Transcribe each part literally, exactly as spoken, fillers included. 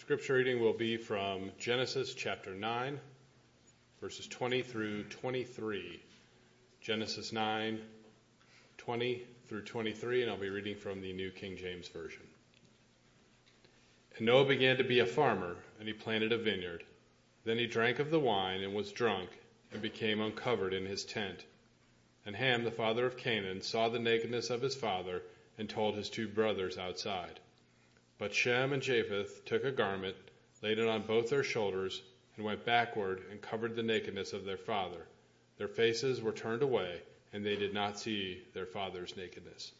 Scripture reading will be from Genesis chapter nine, verses twenty through twenty-three. Genesis nine, twenty through twenty-three, and I'll be reading from the New King James Version. And Noah began to be a farmer, and he planted a vineyard. Then he drank of the wine and was drunk, and became uncovered in his tent. And Ham, the father of Canaan, saw the nakedness of his father, and told his two brothers outside. But Shem and Japheth took a garment, laid it on both their shoulders, and went backward and covered the nakedness of their father. Their faces were turned away, and they did not see their father's nakedness.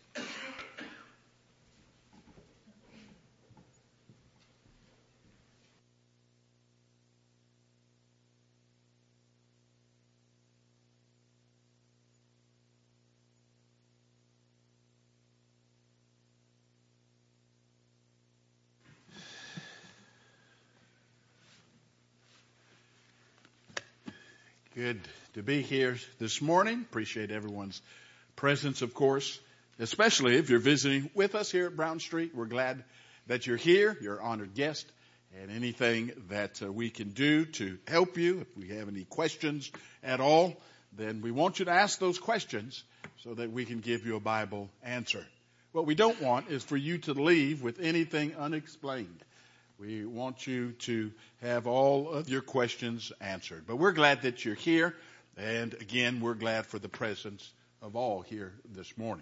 Good to be here this morning. Appreciate everyone's presence, of course, especially if you're visiting with us here at Brown Street. We're glad that you're here. You're an honored guest, and anything that uh, we can do to help you, if we have any questions at all, then we want you to ask those questions so that we can give you a Bible answer. What we don't want is for you to leave with anything unexplained. We want you to have all of your questions answered. But we're glad that you're here. And again, we're glad for the presence of all here this morning.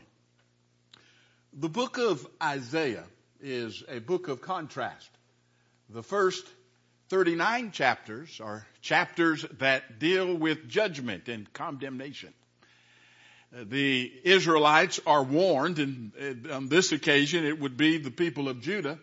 The book of Isaiah is a book of contrast. The first thirty-nine chapters are chapters that deal with judgment and condemnation. The Israelites are warned, and on this occasion it would be the people of Judah,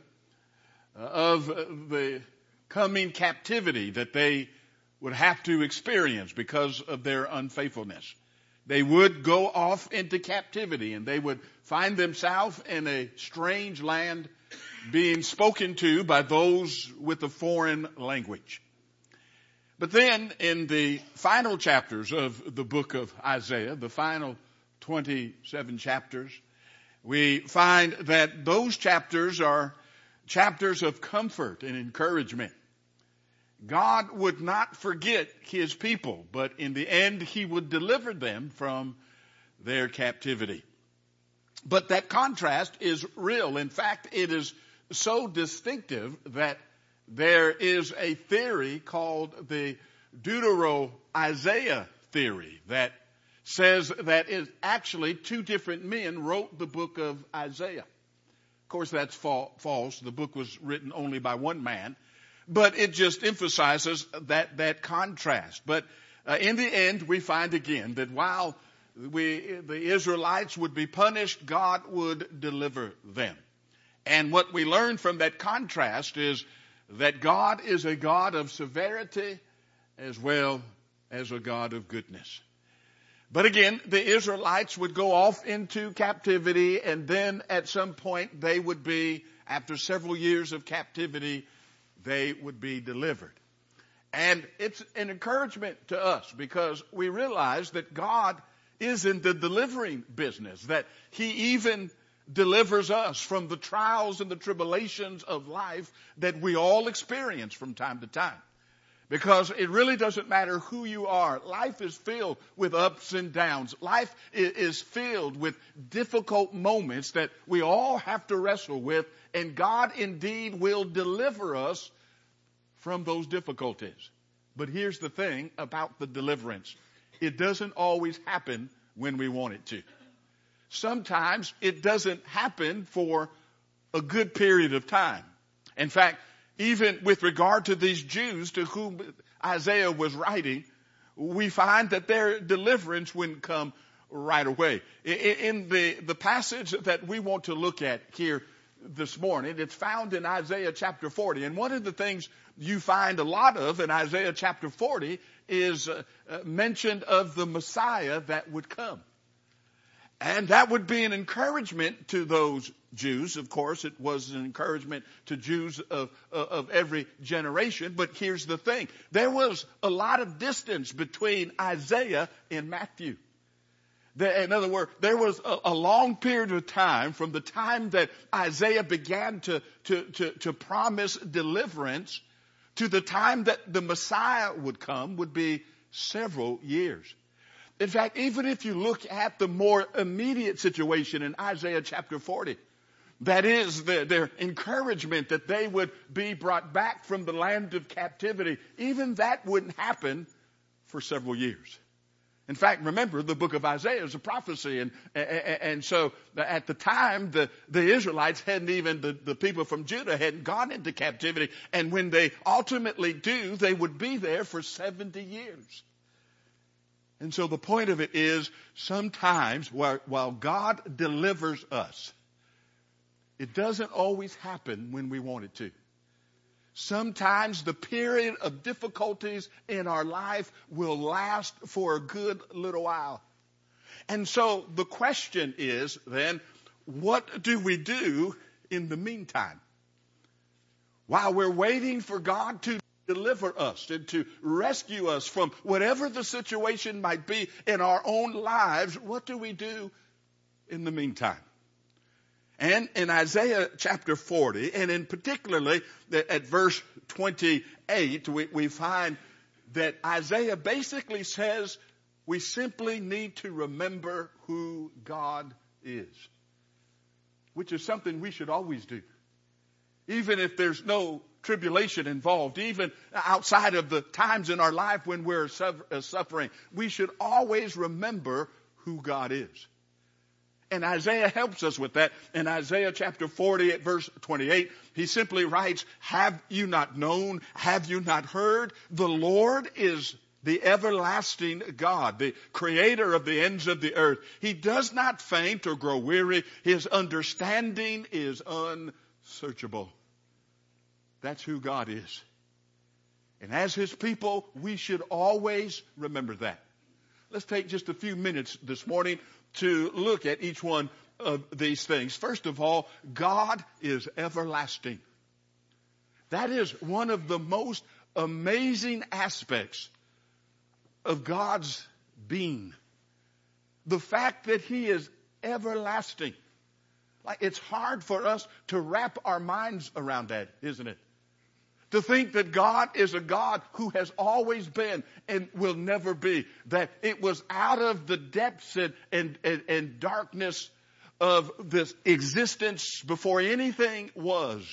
of the coming captivity that they would have to experience because of their unfaithfulness. They would go off into captivity, and they would find themselves in a strange land being spoken to by those with a foreign language. But then in the final chapters of the book of Isaiah, the final twenty-seven chapters, we find that those chapters are chapters of comfort and encouragement. God would not forget his people, but in the end he would deliver them from their captivity. But that contrast is real. In fact, it is so distinctive that there is a theory called the Deutero-Isaiah theory that says that it actually two different men wrote the book of Isaiah. Of course, that's fa- false. The book was written only by one man. But it just emphasizes that, that contrast. But uh, in the end, we find again that while we, the Israelites would be punished, God would deliver them. And what we learn from that contrast is that God is a God of severity as well as a God of goodness. But again, the Israelites would go off into captivity, and then at some point they would be, after several years of captivity, they would be delivered. And it's an encouragement to us because we realize that God is in the delivering business, that he even delivers us from the trials and the tribulations of life that we all experience from time to time. Because it really doesn't matter who you are. Life is filled with ups and downs. Life is filled with difficult moments that we all have to wrestle with. And God indeed will deliver us from those difficulties. But here's the thing about the deliverance. It doesn't always happen when we want it to. Sometimes it doesn't happen for a good period of time. In fact, even with regard to these Jews to whom Isaiah was writing, we find that their deliverance wouldn't come right away. In the, the passage that we want to look at here this morning, it's found in Isaiah chapter forty. And one of the things you find a lot of in Isaiah chapter forty is uh, uh, mentioned of the Messiah that would come. And that would be an encouragement to those Jews. Of course, it was an encouragement to Jews of, of every generation. But here's the thing. There was a lot of distance between Isaiah and Matthew. In other words, there was a, a long period of time from the time that Isaiah began to, to, to, to promise deliverance to the time that the Messiah would come would be several years. In fact, even if you look at the more immediate situation in Isaiah chapter forty, that is the, their encouragement that they would be brought back from the land of captivity, even that wouldn't happen for several years. In fact, remember, the book of Isaiah is a prophecy. And, and, and so at the time, the, the Israelites hadn't even, the, the people from Judah hadn't gone into captivity. And when they ultimately do, they would be there for seventy years. And so the point of it is, sometimes while, while God delivers us, it doesn't always happen when we want it to. Sometimes the period of difficulties in our life will last for a good little while. And so the question is then, what do we do in the meantime? While we're waiting for God to deliver us and to rescue us from whatever the situation might be in our own lives, what do we do in the meantime? And in Isaiah chapter forty, and in particularly at verse twenty-eight, we, we find that Isaiah basically says we simply need to remember who God is, which is something we should always do. Even if there's no tribulation involved, even outside of the times in our life when we're suffering, we should always remember who God is. And Isaiah helps us with that. In Isaiah chapter forty at verse twenty-eight, he simply writes, have you not known? Have you not heard? The Lord is the everlasting God, the creator of the ends of the earth. He does not faint or grow weary. His understanding is unsearchable. That's who God is. And as his people, we should always remember that. Let's take just a few minutes this morning to look at each one of these things. First of all, God is everlasting. That is one of the most amazing aspects of God's being. The fact that he is everlasting. Like, it's hard for us to wrap our minds around that, isn't it? To think that God is a God who has always been and will never be. That it was out of the depths and, and, and, and darkness of this existence before anything was.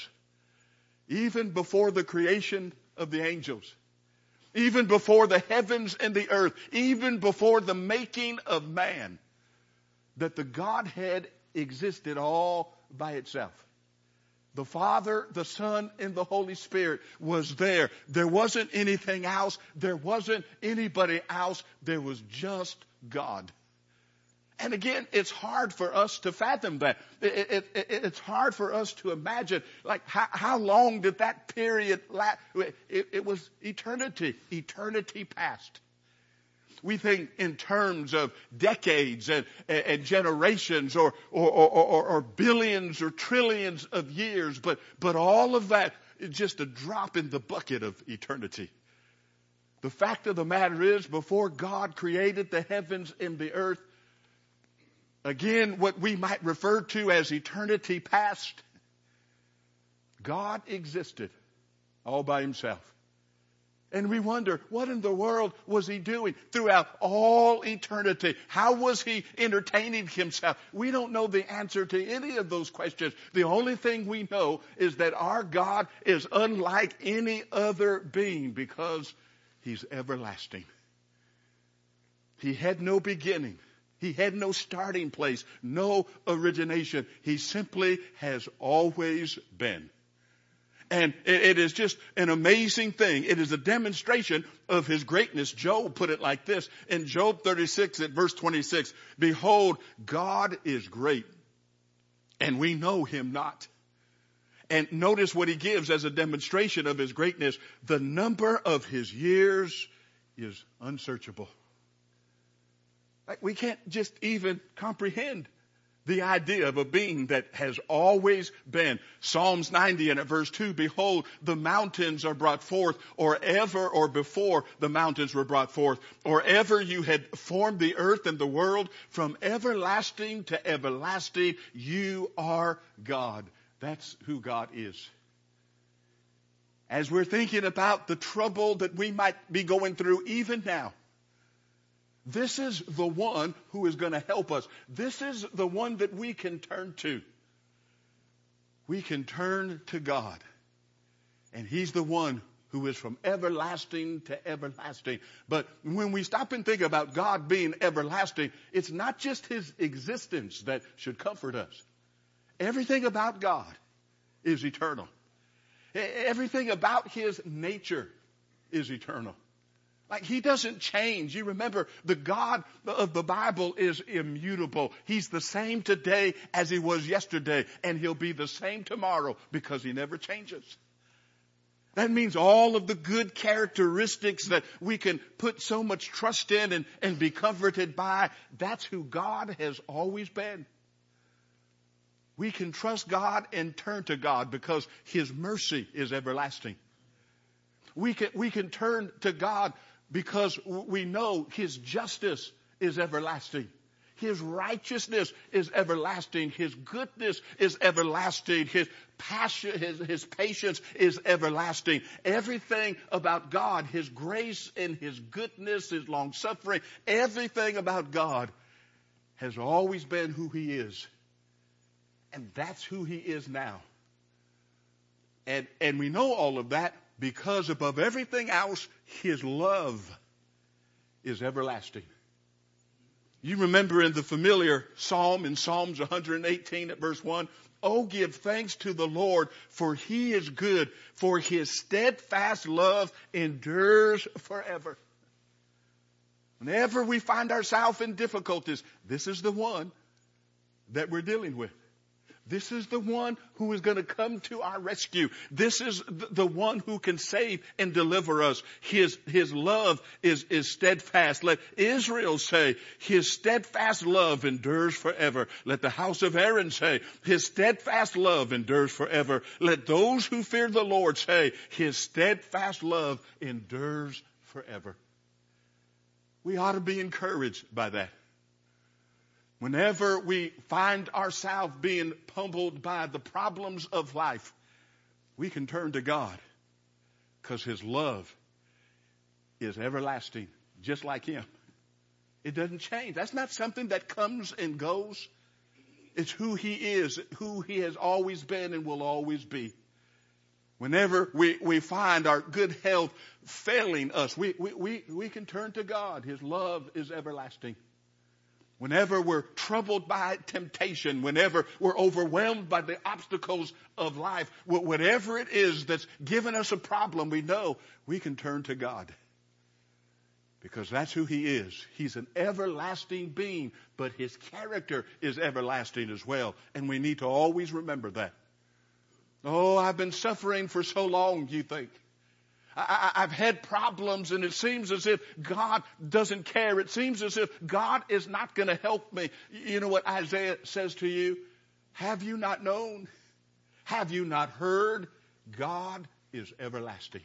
Even before the creation of the angels. Even before the heavens and the earth. Even before the making of man. That the Godhead existed all by itself. The Father, the Son, and the Holy Spirit was there. There wasn't anything else. There wasn't anybody else. There was just God. And again, it's hard for us to fathom that. It, it, it, it's hard for us to imagine, like, how, how long did that period last? It, it was eternity. Eternity past. We think in terms of decades and, and generations or, or, or, or billions or trillions of years, but, but all of that is just a drop in the bucket of eternity. The fact of the matter is, before God created the heavens and the earth, again, what we might refer to as eternity past, God existed all by himself. And we wonder, what in the world was he doing throughout all eternity? How was he entertaining himself? We don't know the answer to any of those questions. The only thing we know is that our God is unlike any other being because he's everlasting. He had no beginning. He had no starting place, no origination. He simply has always been. And it is just an amazing thing. It is a demonstration of his greatness. Job put it like this in Job thirty-six at verse twenty-six. Behold, God is great, and we know him not. And notice what he gives as a demonstration of his greatness. The number of his years is unsearchable. Like, we can't just even comprehend The idea of a being that has always been. Psalms ninety and at verse two, behold, the mountains are brought forth, or ever or before the mountains were brought forth, or ever you had formed the earth and the world, from everlasting to everlasting, you are God. That's who God is. As we're thinking about the trouble that we might be going through even now, this is the one who is going to help us. This is the one that we can turn to. We can turn to God. And He's the one who is from everlasting to everlasting. But when we stop and think about God being everlasting, it's not just His existence that should comfort us. Everything about God is eternal. Everything about His nature is eternal. Like He doesn't change. You remember, the God of the Bible is immutable. He's the same today as He was yesterday, and He'll be the same tomorrow because He never changes. That means all of the good characteristics that we can put so much trust in and, and be comforted by, that's who God has always been. We can trust God and turn to God because His mercy is everlasting. We can, we can turn to God because we know His justice is everlasting. His righteousness is everlasting. His goodness is everlasting. His passion, his, his patience is everlasting. Everything about God, His grace and His goodness, His long suffering, everything about God has always been who He is. And that's who He is now. And, and we know all of that because above everything else, His love is everlasting. You remember in the familiar psalm, in Psalms one hundred eighteen at verse one, oh, give thanks to the Lord, for He is good, for His steadfast love endures forever. Whenever we find ourselves in difficulties, this is the one that we're dealing with. This is the one who is going to come to our rescue. This is the one who can save and deliver us. His, his love is, is steadfast. Let Israel say, His steadfast love endures forever. Let the house of Aaron say, His steadfast love endures forever. Let those who fear the Lord say, His steadfast love endures forever. We ought to be encouraged by that. Whenever we find ourselves being pummeled by the problems of life, we can turn to God because His love is everlasting, just like Him. It doesn't change. That's not something that comes and goes. It's who He is, who He has always been and will always be. Whenever we, we find our good health failing us, we, we, we, we can turn to God. His love is everlasting. Whenever we're troubled by temptation, whenever we're overwhelmed by the obstacles of life, whatever it is that's given us a problem, we know we can turn to God. Because that's who He is. He's an everlasting being, but His character is everlasting as well. And we need to always remember that. Oh, I've been suffering for so long, you think. I, I've had problems, and it seems as if God doesn't care. It seems as if God is not going to help me. You know what Isaiah says to you? Have you not known? Have you not heard? God is everlasting.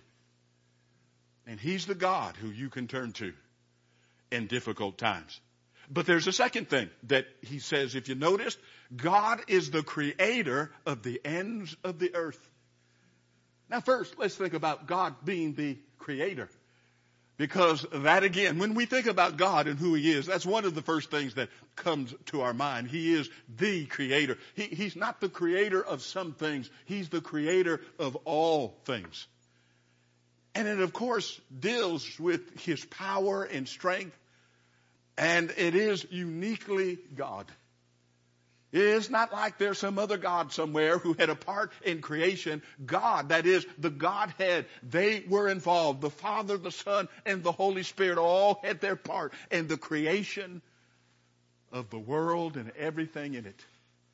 And He's the God who you can turn to in difficult times. But there's a second thing that He says, if you noticed, God is the creator of the ends of the earth. Now first, let's think about God being the creator. Because that again, when we think about God and who He is, that's one of the first things that comes to our mind. He is the creator. He, he's not the creator of some things. He's the creator of all things. And it of course deals with His power and strength. And it is uniquely God. It's not like there's some other God somewhere who had a part in creation. God, that is the Godhead, they were involved. The Father, the Son, and the Holy Spirit all had their part in the creation of the world and everything in it.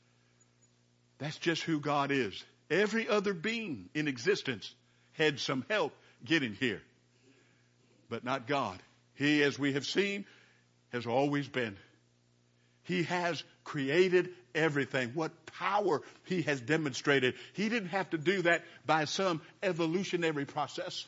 That's just who God is. Every other being in existence had some help getting here. But not God. He, as we have seen, has always been. He has created everything. What power he has demonstrated. He didn't have to do that by some evolutionary process.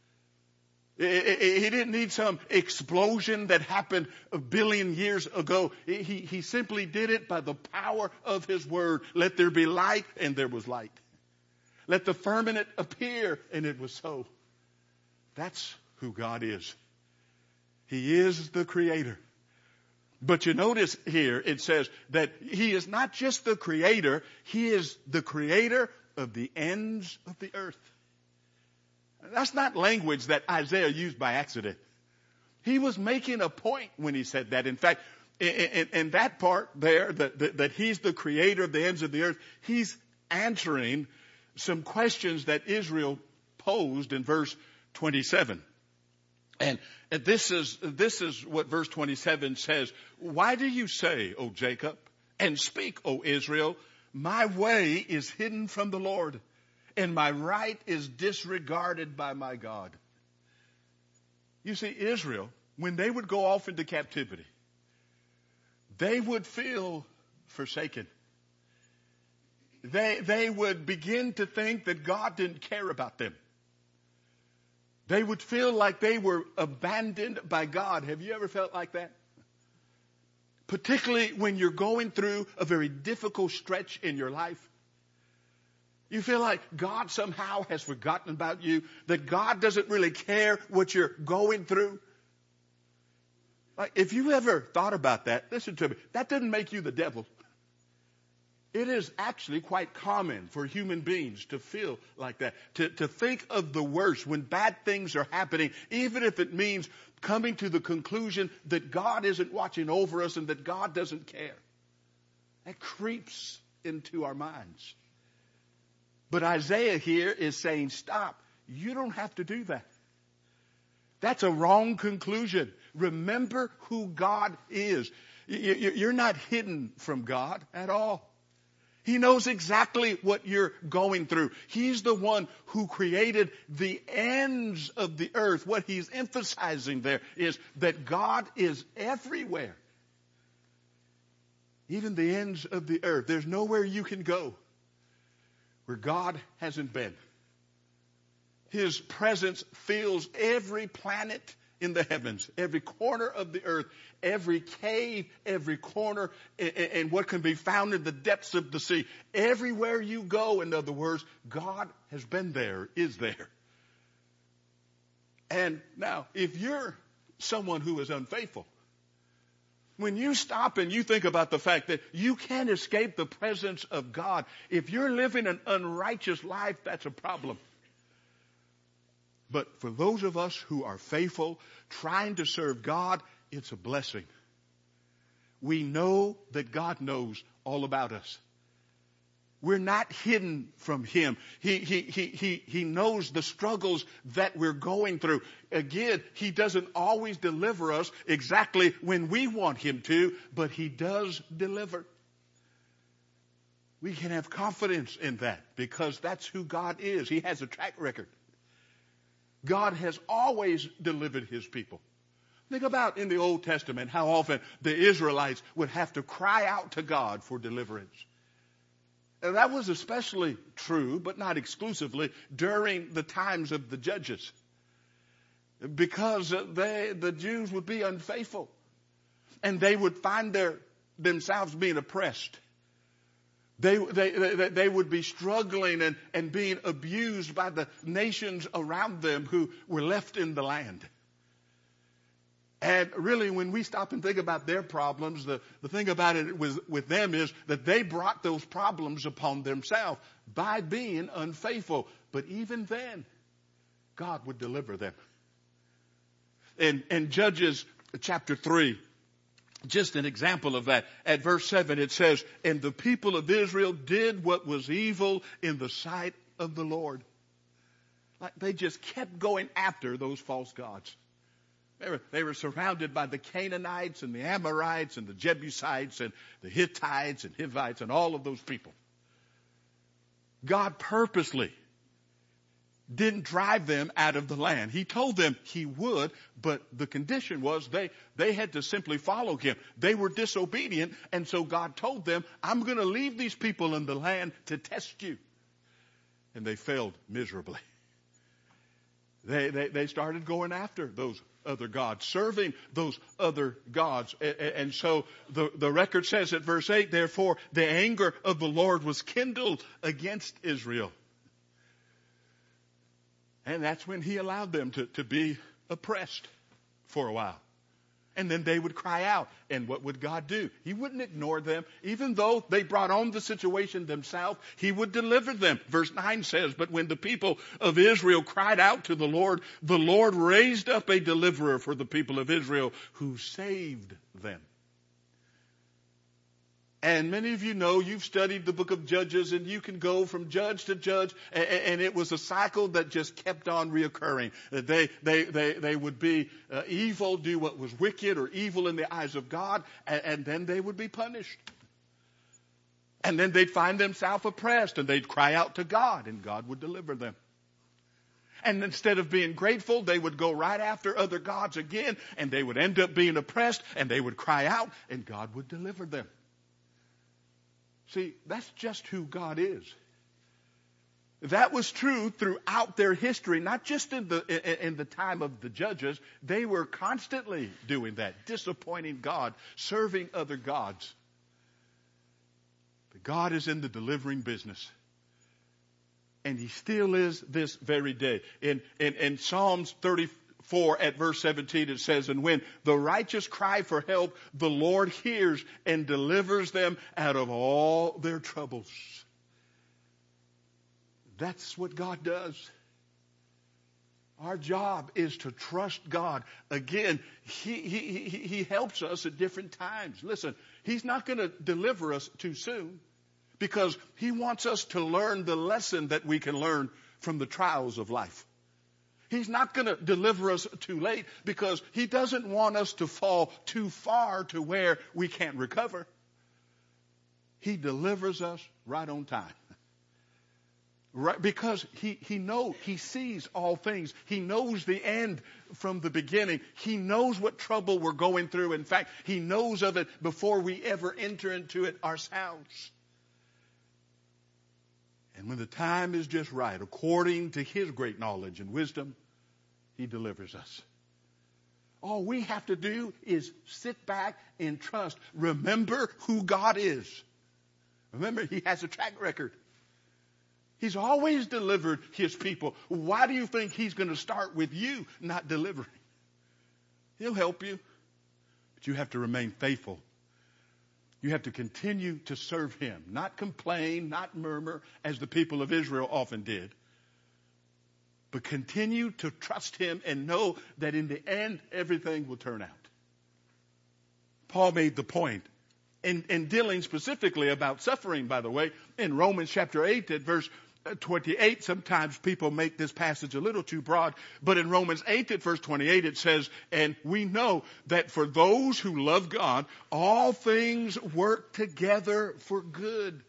He didn't need some explosion that happened a billion years ago. He, he simply did it by the power of his word. Let there be light, and there was light. Let the firmament appear, and it was so. That's who God is. He is the creator. But you notice here it says that he is not just the creator, he is the creator of the ends of the earth. That's not language that Isaiah used by accident. He was making a point when he said that. In fact, in, in, in that part there, that, that, that he's the creator of the ends of the earth, he's answering some questions that Israel posed in verse twenty-seven. And this is, this is what verse twenty-seven says. Why do you say, O Jacob, and speak, O Israel, my way is hidden from the Lord, and my right is disregarded by my God? You see, Israel, when they would go off into captivity, they would feel forsaken. They, they would begin to think that God didn't care about them. They would feel like they were abandoned by God. Have you ever felt like that? Particularly when you're going through a very difficult stretch in your life. You feel like God somehow has forgotten about you, that God doesn't really care what you're going through. Like, if you ever thought about that, listen to me, that doesn't make you the devil. It is actually quite common for human beings to feel like that, to, to think of the worst when bad things are happening, even if it means coming to the conclusion that God isn't watching over us and that God doesn't care. That creeps into our minds. But Isaiah here is saying, stop. You don't have to do that. That's a wrong conclusion. Remember who God is. You're not hidden from God at all. He knows exactly what you're going through. He's the one who created the ends of the earth. What he's emphasizing there is that God is everywhere. Even the ends of the earth. There's nowhere you can go where God hasn't been. His presence fills every planet in the heavens, every corner of the earth, every cave, every corner, and what can be found in the depths of the sea. Everywhere you go, in other words, God has been there, is there. And now, if you're someone who is unfaithful, when you stop and you think about the fact that you can't escape the presence of God, if you're living an unrighteous life, that's a problem. But for those of us who are faithful, trying to serve God, it's a blessing. We know that God knows all about us. We're not hidden from Him. He, he, he, he, he knows the struggles that we're going through. Again, He doesn't always deliver us exactly when we want Him to, but He does deliver. We can have confidence in that because that's who God is. He has a track record. God has always delivered His people. Think about in the Old Testament how often the Israelites would have to cry out to God for deliverance. And that was especially true, but not exclusively, during the times of the judges. Because they, the Jews would be unfaithful. And they would find their, themselves being oppressed. They, they, they, they would be struggling and, and being abused by the nations around them who were left in the land. And really, when we stop and think about their problems, the, the thing about it with, with them is that they brought those problems upon themselves by being unfaithful. But even then, God would deliver them. In, in Judges chapter three, just an example of that. At verse seven it says, and the people of Israel did what was evil in the sight of the Lord. Like they just kept going after those false gods. They were, they were surrounded by the Canaanites and the Amorites and the Jebusites and the Hittites and Hivites and all of those people. God purposely didn't drive them out of the land. He told them he would, but the condition was they, they had to simply follow him. They were disobedient, and so God told them, I'm going to leave these people in the land to test you. And they failed miserably. They, they, they started going after those other gods, serving those other gods. And, and so the, the record says at verse eight, therefore the anger of the Lord was kindled against Israel. And that's when he allowed them to, to be oppressed for a while. And then they would cry out. And what would God do? He wouldn't ignore them. Even though they brought on the situation themselves, he would deliver them. Verse nine says, but when the people of Israel cried out to the Lord, the Lord raised up a deliverer for the people of Israel who saved them. And many of you know, you've studied the book of Judges, and you can go from judge to judge, and, and it was a cycle that just kept on reoccurring. They, they, they, they would be uh, evil, do what was wicked or evil in the eyes of God, and, and then they would be punished. And then they'd find themselves oppressed, and they'd cry out to God, and God would deliver them. And instead of being grateful, they would go right after other gods again, and they would end up being oppressed, and they would cry out, and God would deliver them. See, that's just who God is. That was true throughout their history, not just in the in the time of the judges. They were constantly doing that, disappointing God, serving other gods. But God is in the delivering business. And he still is this very day. In, in, in Psalms thirty-four at verse seventeen it says, and when the righteous cry for help, the Lord hears and delivers them out of all their troubles. That's what God does. Our job is to trust God. Again, he, he, he, he helps us at different times. Listen, he's not going to deliver us too soon because he wants us to learn the lesson that we can learn from the trials of life. He's not going to deliver us too late because he doesn't want us to fall too far to where we can't recover. He delivers us right on time. Right, because he, he knows, he sees all things. He knows the end from the beginning. He knows what trouble we're going through. In fact, he knows of it before we ever enter into it ourselves. And when the time is just right, according to his great knowledge and wisdom, he delivers us. All we have to do is sit back and trust. Remember who God is. Remember, he has a track record. He's always delivered his people. Why do you think he's going to start with you not delivering? He'll help you, but you have to remain faithful. You have to continue to serve him, not complain, not murmur, as the people of Israel often did, but continue to trust him and know that in the end, everything will turn out. Paul made the point in, in dealing specifically about suffering, by the way, in Romans chapter eight at verse twenty-eight, sometimes people make this passage a little too broad, but in Romans eight at verse twenty-eight it says, and we know that for those who love God, all things work together for good.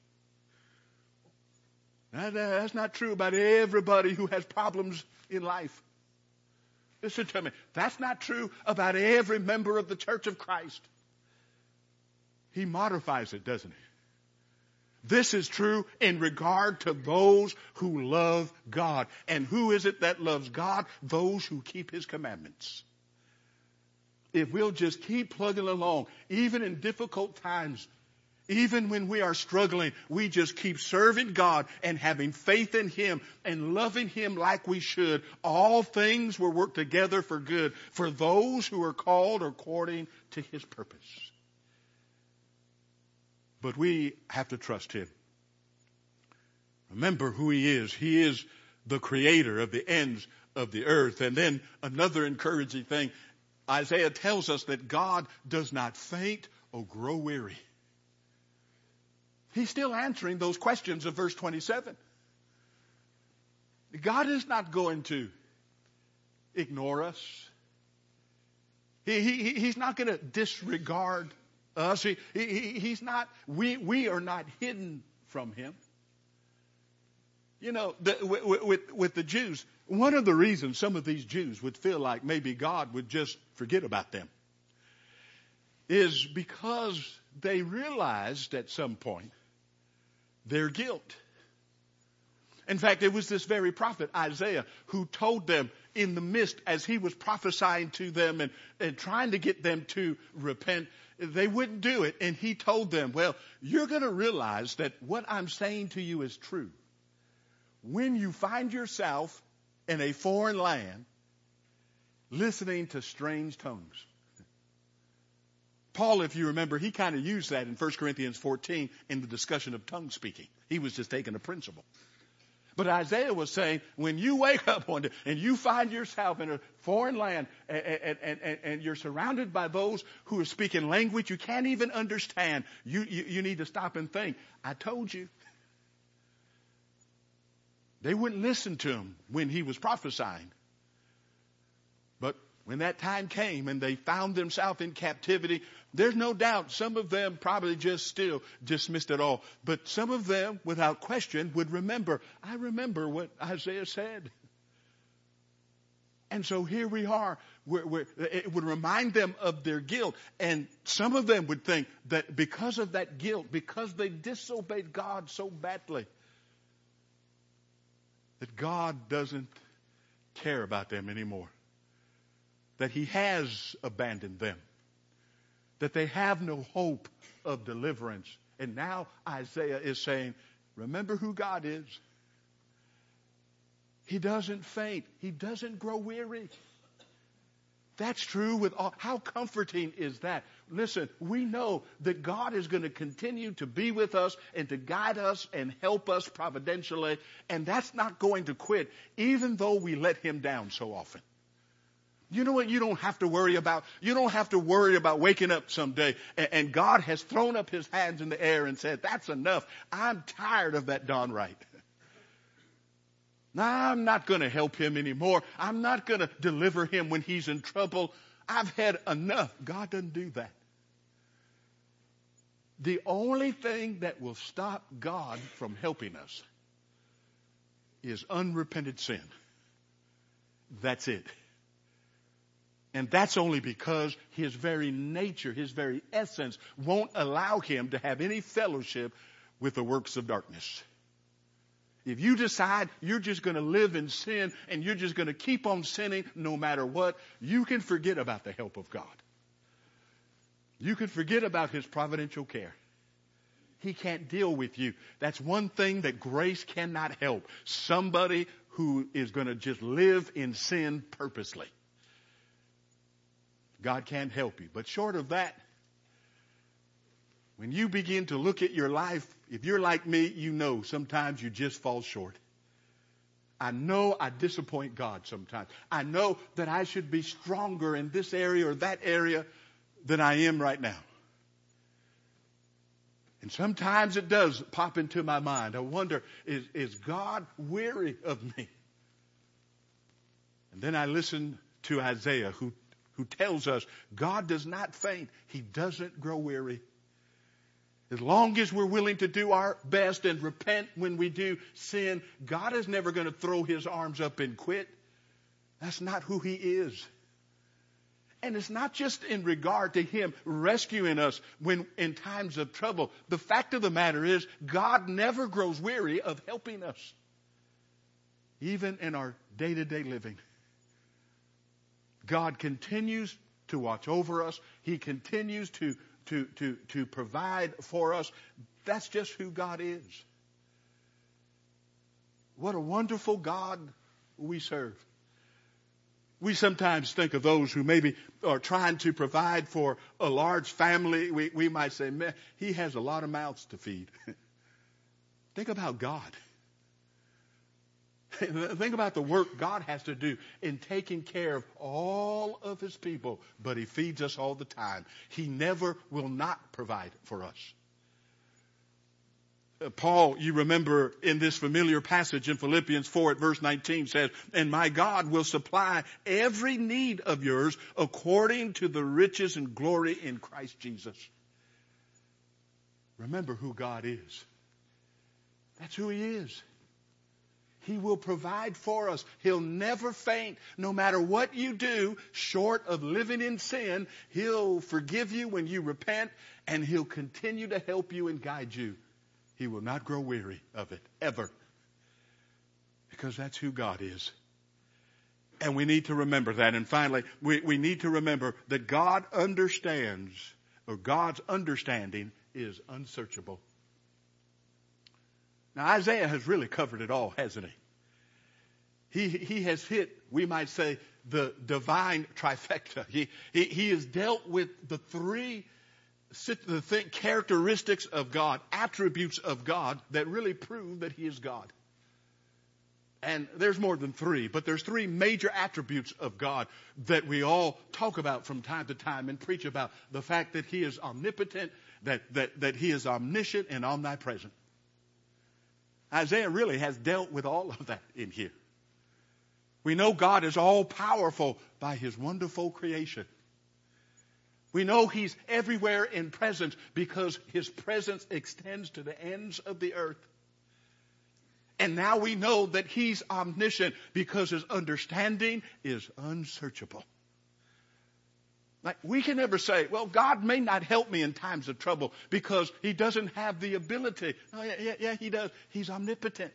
Now, that's not true about everybody who has problems in life. Listen to me. That's not true about every member of the Church of Christ. He modifies it, doesn't he? This is true in regard to those who love God. And who is it that loves God? Those who keep his commandments. If we'll just keep plugging along, even in difficult times, even when we are struggling, we just keep serving God and having faith in him and loving him like we should. All things will work together for good for those who are called according to his purpose. But we have to trust him. Remember who he is. He is the creator of the ends of the earth. And then another encouraging thing, Isaiah tells us that God does not faint or grow weary. He's still answering those questions of verse twenty-seven. God is not going to ignore us. He, he, he's not going to disregard us. He, he, he's not, we, we are not hidden from him. You know, the, with, with, with the Jews, one of the reasons some of these Jews would feel like maybe God would just forget about them is because they realized at some point their guilt. In fact, it was this very prophet, Isaiah, who told them in the midst, as he was prophesying to them and, and trying to get them to repent, they wouldn't do it. And he told them, well, you're going to realize that what I'm saying to you is true. When you find yourself in a foreign land listening to strange tongues. Paul, if you remember, he kind of used that in First Corinthians fourteen in the discussion of tongue speaking. He was just taking a principle. But Isaiah was saying, when you wake up one day and you find yourself in a foreign land and, and, and, and you're surrounded by those who are speaking language you can't even understand, you, you, you need to stop and think, I told you. They wouldn't listen to him when he was prophesying. But when that time came and they found themselves in captivity, there's no doubt some of them probably just still dismissed it all. But some of them, without question, would remember, I remember what Isaiah said. And so here we are. We're, we're, it would remind them of their guilt. And some of them would think that because of that guilt, because they disobeyed God so badly, that God doesn't care about them anymore. That he has abandoned them. That they have no hope of deliverance. And now Isaiah is saying, remember who God is. He doesn't faint. He doesn't grow weary. That's true with all. How comforting is that? Listen, we know that God is going to continue to be with us and to guide us and help us providentially. And that's not going to quit, even though we let him down so often. You know what you don't have to worry about? You don't have to worry about waking up someday and, and God has thrown up his hands in the air and said, that's enough. I'm tired of that Don Wright. Now, I'm not going to help him anymore. I'm not going to deliver him when he's in trouble. I've had enough. God doesn't do that. The only thing that will stop God from helping us is unrepented sin. That's it. And that's only because his very nature, his very essence won't allow him to have any fellowship with the works of darkness. If you decide you're just going to live in sin and you're just going to keep on sinning no matter what, you can forget about the help of God. You can forget about his providential care. He can't deal with you. That's one thing that grace cannot help. Somebody who is going to just live in sin purposely. God can't help you. But short of that, when you begin to look at your life, if you're like me, you know sometimes you just fall short. I know I disappoint God sometimes. I know that I should be stronger in this area or that area than I am right now. And sometimes it does pop into my mind. I wonder, is, is God weary of me? And then I listen to Isaiah who, who tells us God does not faint. He doesn't grow weary. As long as we're willing to do our best and repent when we do sin, God is never going to throw his arms up and quit. That's not who he is. And it's not just in regard to him rescuing us when in times of trouble. The fact of the matter is, God never grows weary of helping us. Even in our day-to-day living. God continues to watch over us. He continues to To, to, to provide for us. That's just who God is. What a wonderful God we serve. We sometimes think of those who maybe are trying to provide for a large family. We, we might say, man, he has a lot of mouths to feed. Think about God. Think about the work God has to do in taking care of all of his people, but he feeds us all the time. He never will not provide for us. Uh, Paul, you remember in this familiar passage in Philippians four at verse nineteen says, and my God will supply every need of yours according to the riches and glory in Christ Jesus. Remember who God is. That's who he is. He will provide for us. He'll never faint. No matter what you do, short of living in sin, He'll forgive you when you repent, and He'll continue to help you and guide you. He will not grow weary of it, ever. Because that's who God is. And we need to remember that. And finally, we, we need to remember that God understands, or God's understanding is unsearchable. Now, Isaiah has really covered it all, hasn't he? He, he has hit, we might say, the divine trifecta. He, he, he has dealt with the three the th- characteristics of God, attributes of God that really prove that He is God. And there's more than three, but there's three major attributes of God that we all talk about from time to time and preach about. The fact that He is omnipotent, that, that, that He is omniscient and omnipresent. Isaiah really has dealt with all of that in here. We know God is all powerful by His wonderful creation. We know He's everywhere in presence because His presence extends to the ends of the earth. And now we know that He's omniscient because His understanding is unsearchable. Like, we can never say, well, God may not help me in times of trouble because He doesn't have the ability. Oh, yeah, yeah, yeah, He does. He's omnipotent.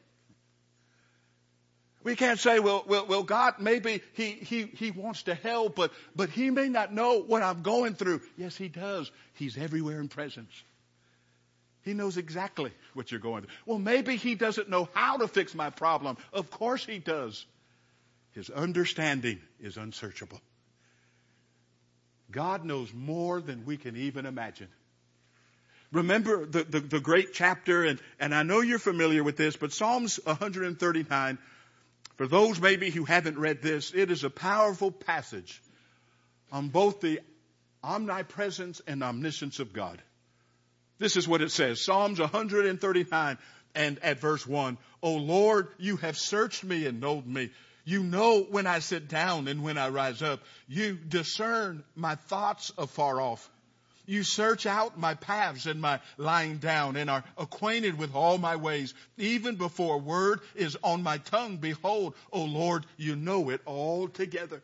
We can't say, well, well, well, God, maybe he, he, he wants to help, but, but He may not know what I'm going through. Yes, He does. He's everywhere in presence. He knows exactly what you're going through. Well, maybe He doesn't know how to fix my problem. Of course He does. His understanding is unsearchable. God knows more than we can even imagine. Remember the, the, the great chapter, and, and I know you're familiar with this, but Psalms one thirty-nine, for those maybe who haven't read this, it is a powerful passage on both the omnipresence and omniscience of God. This is what it says, Psalms one thirty-nine and at verse one, O Lord, You have searched me and known me. You know when I sit down and when I rise up. You discern my thoughts afar off. You search out my paths and my lying down and are acquainted with all my ways. Even before a word is on my tongue, behold, O Lord, You know it all together.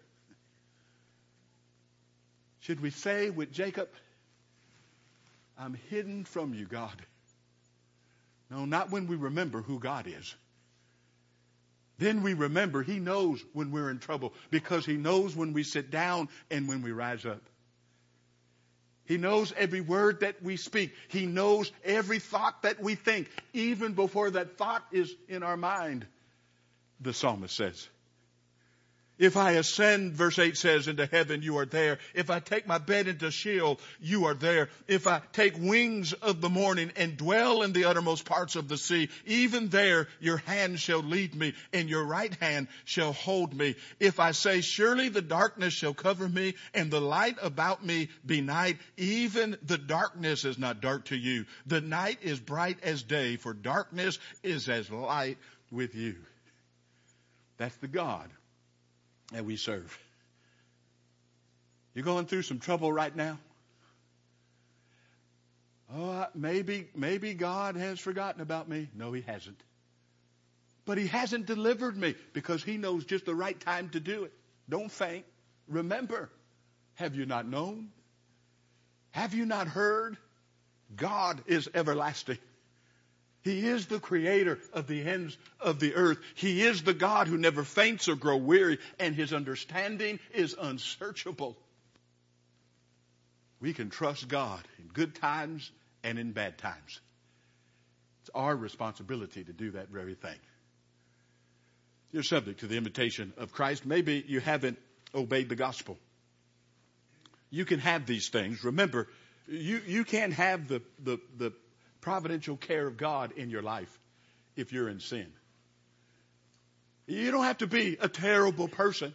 Should we say with Jacob, I'm hidden from You, God? No, not when we remember who God is. Then we remember He knows when we're in trouble because He knows when we sit down and when we rise up. He knows every word that we speak. He knows every thought that we think, even before that thought is in our mind, the psalmist says. If I ascend, verse eight says, into heaven, You are there. If I take my bed into Sheol, You are there. If I take wings of the morning and dwell in the uttermost parts of the sea, even there Your hand shall lead me, and Your right hand shall hold me. If I say, surely the darkness shall cover me, and the light about me be night, even the darkness is not dark to You. The night is bright as day, for darkness is as light with You. That's the God that we serve. You're going through some trouble right now? Oh, maybe, maybe God has forgotten about me. No, He hasn't. But He hasn't delivered me because He knows just the right time to do it. Don't faint. Remember, have you not known? Have you not heard? God is everlasting. He is the creator of the ends of the earth. He is the God who never faints or grows weary, and His understanding is unsearchable. We can trust God in good times and in bad times. It's our responsibility to do that very thing. You're subject to the invitation of Christ. Maybe you haven't obeyed the gospel. You can have these things. Remember, you, you can't have the, the, the providential care of God in your life if you're in sin. You don't have to be a terrible person.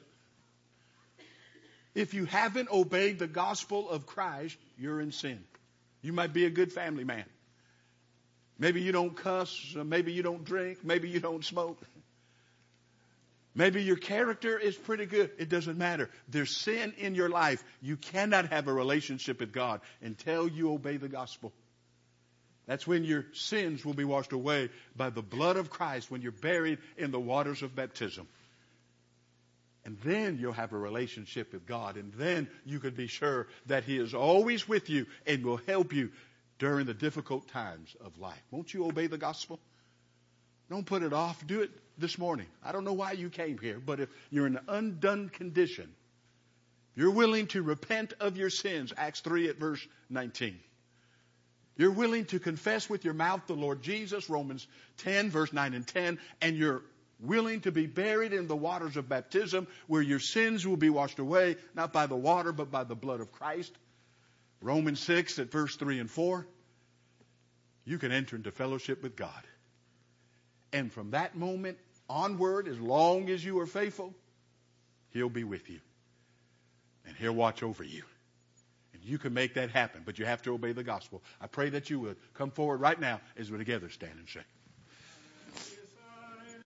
If you haven't obeyed the gospel of Christ, you're in sin. You might be a good family man. Maybe you don't cuss, or maybe you don't drink, maybe you don't smoke. Maybe your character is pretty good. It doesn't matter. There's sin in your life. You cannot have a relationship with God until you obey the gospel. That's when your sins will be washed away by the blood of Christ, when you're buried in the waters of baptism. And then you'll have a relationship with God. And then you can be sure that He is always with you and will help you during the difficult times of life. Won't you obey the gospel? Don't put it off. Do it this morning. I don't know why you came here, but if you're in an undone condition, you're willing to repent of your sins, Acts three at verse nineteen. You're willing to confess with your mouth the Lord Jesus, Romans ten, verse nine and ten, and you're willing to be buried in the waters of baptism where your sins will be washed away, not by the water, but by the blood of Christ. Romans six at verse three and four. You can enter into fellowship with God. And from that moment onward, as long as you are faithful, He'll be with you. And He'll watch over you. And you can make that happen, but you have to obey the gospel. I pray that you would come forward right now as we together stand and sing.